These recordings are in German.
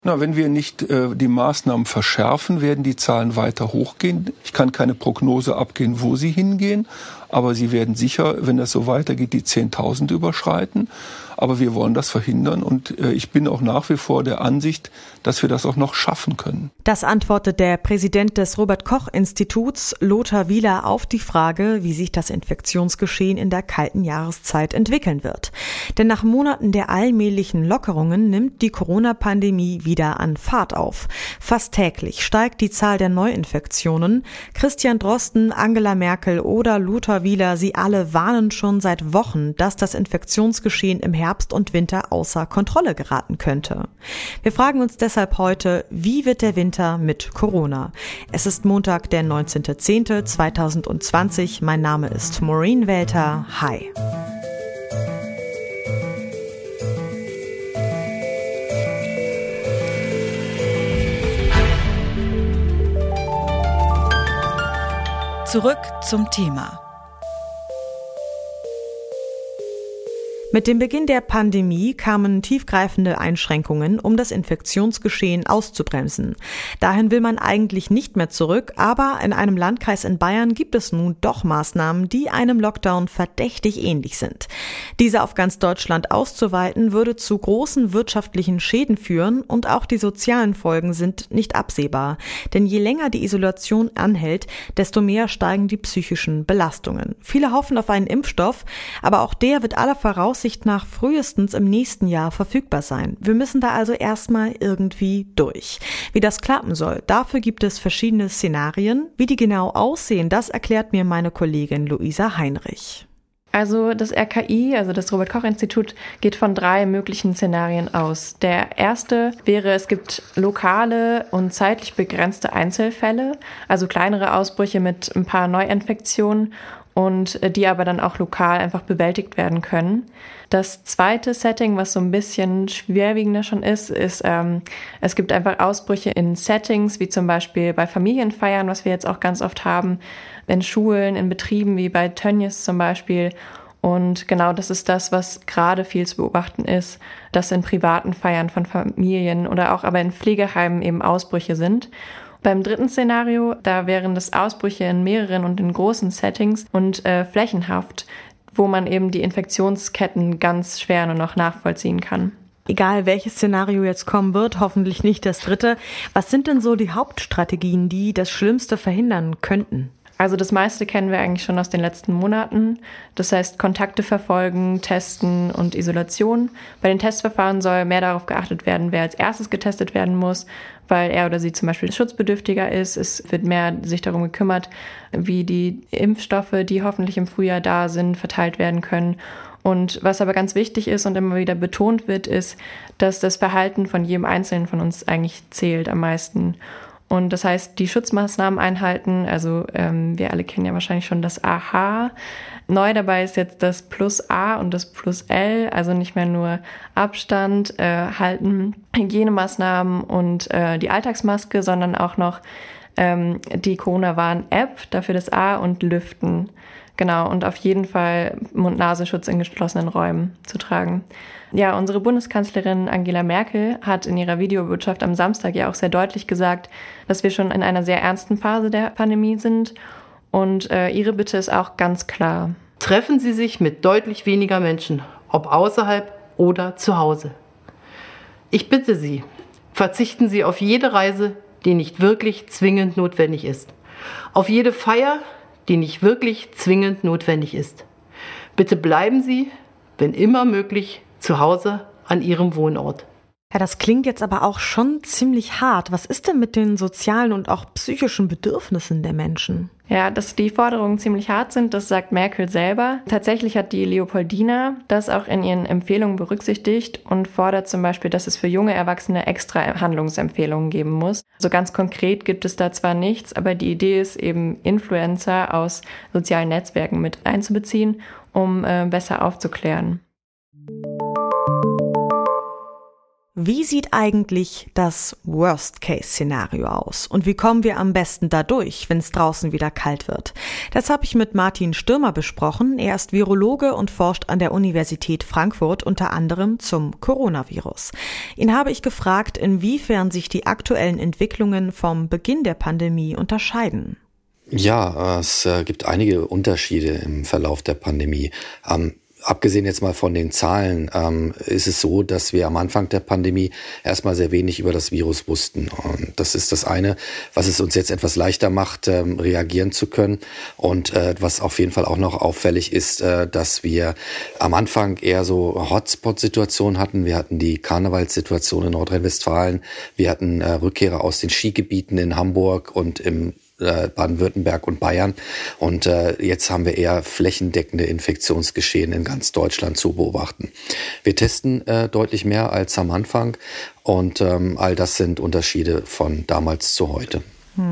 Na, wenn wir nicht die Maßnahmen verschärfen, werden die Zahlen weiter hochgehen. Ich kann keine Prognose abgeben, wo sie hingehen, aber sie werden sicher, wenn das so weitergeht, die 10.000 überschreiten. Aber wir wollen das verhindern und ich bin auch nach wie vor der Ansicht, dass wir das auch noch schaffen können. Das antwortet der Präsident des Robert-Koch-Instituts, Lothar Wieler, auf die Frage, wie sich das Infektionsgeschehen in der kalten Jahreszeit entwickeln wird. Denn nach Monaten der allmählichen Lockerungen nimmt die Corona-Pandemie wieder an Fahrt auf. Fast täglich steigt die Zahl der Neuinfektionen. Christian Drosten, Angela Merkel oder Lothar Wieler, sie alle warnen schon seit Wochen, dass das Infektionsgeschehen im Herbst und Winter außer Kontrolle geraten könnte. Wir fragen uns deshalb heute, wie wird der Winter mit Corona? Es ist Montag, der 19.10.2020. Mein Name ist Maureen Welter. Hi. Zurück zum Thema. Mit dem Beginn der Pandemie kamen tiefgreifende Einschränkungen, um das Infektionsgeschehen auszubremsen. Dahin will man eigentlich nicht mehr zurück, aber in einem Landkreis in Bayern gibt es nun doch Maßnahmen, die einem Lockdown verdächtig ähnlich sind. Diese auf ganz Deutschland auszuweiten, würde zu großen wirtschaftlichen Schäden führen und auch die sozialen Folgen sind nicht absehbar. Denn je länger die Isolation anhält, desto mehr steigen die psychischen Belastungen. Viele hoffen auf einen Impfstoff, aber auch der wird aller Voraussicht nach frühestens im nächsten Jahr verfügbar sein. Wir müssen da also erstmal irgendwie durch. Wie das klappen soll, dafür gibt es verschiedene Szenarien. Wie die genau aussehen, das erklärt mir meine Kollegin Luisa Heinrich. Also das RKI, also das Robert-Koch-Institut, geht von 3 möglichen Szenarien aus. Der erste wäre, es gibt lokale und zeitlich begrenzte Einzelfälle, also kleinere Ausbrüche mit ein paar Neuinfektionen und die aber dann auch lokal einfach bewältigt werden können. Das zweite Setting, was so ein bisschen schwerwiegender schon ist, es gibt einfach Ausbrüche in Settings, wie zum Beispiel bei Familienfeiern, was wir jetzt auch ganz oft haben, in Schulen, in Betrieben wie bei Tönnies zum Beispiel. Und genau das ist das, was gerade viel zu beobachten ist, dass in privaten Feiern von Familien oder auch aber in Pflegeheimen eben Ausbrüche sind. Beim dritten Szenario, da wären das Ausbrüche in mehreren und in großen Settings und flächenhaft, wo man eben die Infektionsketten ganz schwer nur noch nachvollziehen kann. Egal welches Szenario jetzt kommen wird, hoffentlich nicht das dritte. Was sind denn so die Hauptstrategien, die das Schlimmste verhindern könnten? Also das meiste kennen wir eigentlich schon aus den letzten Monaten. Das heißt Kontakte verfolgen, testen und Isolation. Bei den Testverfahren soll mehr darauf geachtet werden, wer als erstes getestet werden muss, weil er oder sie zum Beispiel schutzbedürftiger ist. Es wird mehr sich darum gekümmert, wie die Impfstoffe, die hoffentlich im Frühjahr da sind, verteilt werden können. Und was aber ganz wichtig ist und immer wieder betont wird, ist, dass das Verhalten von jedem Einzelnen von uns eigentlich zählt am meisten. Und das heißt, die Schutzmaßnahmen einhalten, also wir alle kennen ja wahrscheinlich schon das AH. Neu dabei ist jetzt das +A und das +L, also nicht mehr nur Abstand halten, Hygienemaßnahmen und die Alltagsmaske, sondern auch noch die Corona-Warn-App, dafür das A und Lüften. Genau, und auf jeden Fall Mund-Nasenschutz in geschlossenen Räumen zu tragen. Ja, unsere Bundeskanzlerin Angela Merkel hat in ihrer Videobotschaft am Samstag ja auch sehr deutlich gesagt, dass wir schon in einer sehr ernsten Phase der Pandemie sind. Und ihre Bitte ist auch ganz klar. Treffen Sie sich mit deutlich weniger Menschen, ob außerhalb oder zu Hause. Ich bitte Sie, verzichten Sie auf jede Reise, die nicht wirklich zwingend notwendig ist. Auf jede Feier, die nicht wirklich zwingend notwendig ist. Bitte bleiben Sie, wenn immer möglich, zu Hause an Ihrem Wohnort. Ja, das klingt jetzt aber auch schon ziemlich hart. Was ist denn mit den sozialen und auch psychischen Bedürfnissen der Menschen? Ja, dass die Forderungen ziemlich hart sind, das sagt Merkel selber. Tatsächlich hat die Leopoldina das auch in ihren Empfehlungen berücksichtigt und fordert zum Beispiel, dass es für junge Erwachsene extra Handlungsempfehlungen geben muss. So ganz konkret gibt es da zwar nichts, aber die Idee ist eben, Influencer aus sozialen Netzwerken mit einzubeziehen, um besser aufzuklären. Wie sieht eigentlich das Worst-Case-Szenario aus? Und wie kommen wir am besten da durch, wenn es draußen wieder kalt wird? Das habe ich mit Martin Stürmer besprochen. Er ist Virologe und forscht an der Universität Frankfurt unter anderem zum Coronavirus. Ihn habe ich gefragt, inwiefern sich die aktuellen Entwicklungen vom Beginn der Pandemie unterscheiden. Ja, es gibt einige Unterschiede im Verlauf der Pandemie. Abgesehen jetzt mal von den Zahlen, ist es so, dass wir am Anfang der Pandemie erstmal sehr wenig über das Virus wussten. Und das ist das eine, was es uns jetzt etwas leichter macht, reagieren zu können. Und was auf jeden Fall auch noch auffällig ist, dass wir am Anfang eher so Hotspot-Situationen hatten. Wir hatten die Karnevalssituation in Nordrhein-Westfalen. Wir hatten Rückkehrer aus den Skigebieten in Hamburg und im Baden-Württemberg und Bayern. Und jetzt haben wir eher flächendeckende Infektionsgeschehen in ganz Deutschland zu beobachten. Wir testen deutlich mehr als am Anfang und all das sind Unterschiede von damals zu heute.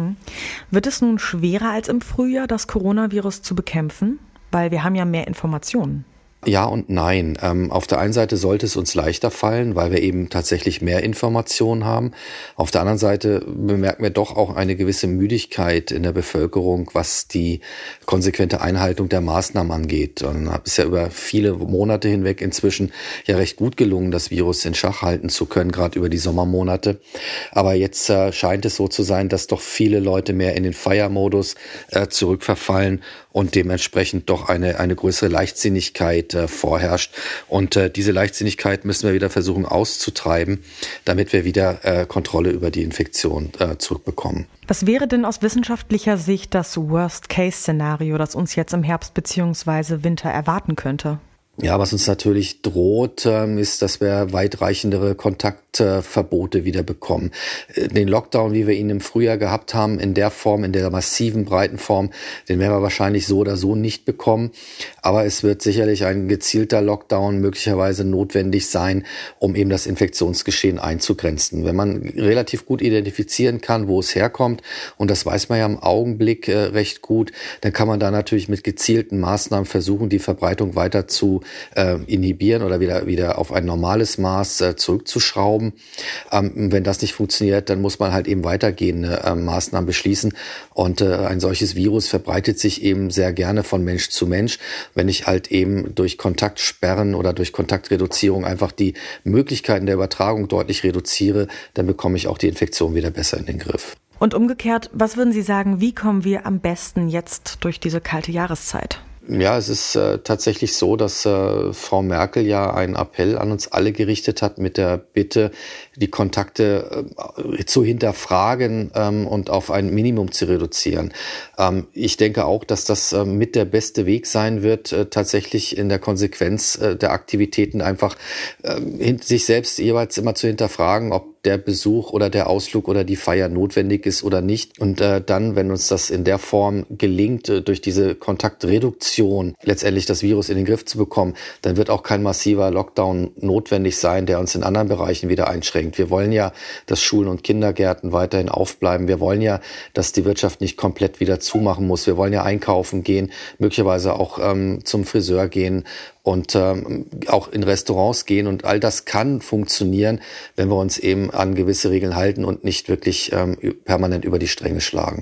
Wird es nun schwerer als im Frühjahr, das Coronavirus zu bekämpfen? Weil wir haben ja mehr Informationen. Ja und nein. Auf der einen Seite sollte es uns leichter fallen, weil wir eben tatsächlich mehr Informationen haben. Auf der anderen Seite bemerken wir doch auch eine gewisse Müdigkeit in der Bevölkerung, was die konsequente Einhaltung der Maßnahmen angeht. Und es ist ja über viele Monate hinweg inzwischen ja recht gut gelungen, das Virus in Schach halten zu können, gerade über die Sommermonate. Aber jetzt scheint es so zu sein, dass doch viele Leute mehr in den Feiermodus zurückverfallen und dementsprechend doch eine größere Leichtsinnigkeit vorherrscht. Und diese Leichtsinnigkeit müssen wir wieder versuchen auszutreiben, damit wir wieder Kontrolle über die Infektion zurückbekommen. Was wäre denn aus wissenschaftlicher Sicht das Worst-Case-Szenario, das uns jetzt im Herbst bzw. Winter erwarten könnte? Ja, was uns natürlich droht, ist, dass wir weitreichendere Kontaktverbote wieder bekommen. Den Lockdown, wie wir ihn im Frühjahr gehabt haben, in der Form, in der massiven, breiten Form, den werden wir wahrscheinlich so oder so nicht bekommen. Aber es wird sicherlich ein gezielter Lockdown möglicherweise notwendig sein, um eben das Infektionsgeschehen einzugrenzen. Wenn man relativ gut identifizieren kann, wo es herkommt, und das weiß man ja im Augenblick recht gut, dann kann man da natürlich mit gezielten Maßnahmen versuchen, die Verbreitung weiter zu inhibieren oder wieder auf ein normales Maß zurückzuschrauben. Wenn das nicht funktioniert, dann muss man halt eben weitergehende Maßnahmen beschließen. Und ein solches Virus verbreitet sich eben sehr gerne von Mensch zu Mensch. Wenn ich halt eben durch Kontaktsperren oder durch Kontaktreduzierung einfach die Möglichkeiten der Übertragung deutlich reduziere, dann bekomme ich auch die Infektion wieder besser in den Griff. Und umgekehrt, was würden Sie sagen, wie kommen wir am besten jetzt durch diese kalte Jahreszeit? Ja, es ist tatsächlich so, dass Frau Merkel ja einen Appell an uns alle gerichtet hat mit der Bitte, die Kontakte zu hinterfragen und auf ein Minimum zu reduzieren. Ich denke auch, dass das mit der beste Weg sein wird, tatsächlich in der Konsequenz der Aktivitäten einfach sich selbst jeweils immer zu hinterfragen, ob der Besuch oder der Ausflug oder die Feier notwendig ist oder nicht. Und dann, wenn uns das in der Form gelingt, durch diese Kontaktreduktion letztendlich das Virus in den Griff zu bekommen, dann wird auch kein massiver Lockdown notwendig sein, der uns in anderen Bereichen wieder einschränkt. Wir wollen ja, dass Schulen und Kindergärten weiterhin aufbleiben. Wir wollen ja, dass die Wirtschaft nicht komplett wieder zumachen muss. Wir wollen ja einkaufen gehen, möglicherweise auch zum Friseur gehen und auch in Restaurants gehen. Und all das kann funktionieren, wenn wir uns eben an gewisse Regeln halten und nicht wirklich permanent über die Stränge schlagen.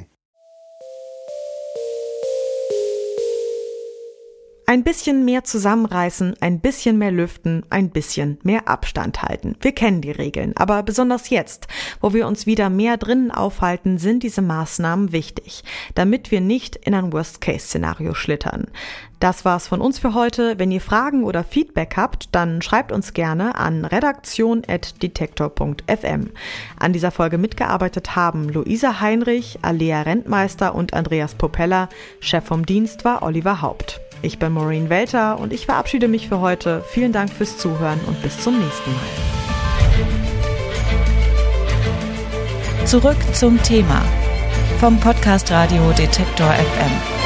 Ein bisschen mehr zusammenreißen, ein bisschen mehr lüften, ein bisschen mehr Abstand halten. Wir kennen die Regeln, aber besonders jetzt, wo wir uns wieder mehr drinnen aufhalten, sind diese Maßnahmen wichtig, damit wir nicht in ein Worst-Case-Szenario schlittern. Das war's von uns für heute. Wenn ihr Fragen oder Feedback habt, dann schreibt uns gerne an redaktion@detektor.fm. An dieser Folge mitgearbeitet haben Luisa Heinrich, Alea Rentmeister und Andreas Popella. Chef vom Dienst war Oliver Haupt. Ich bin Maureen Welter und ich verabschiede mich für heute. Vielen Dank fürs Zuhören und bis zum nächsten Mal. Zurück zum Thema vom Podcast Radio Detektor FM.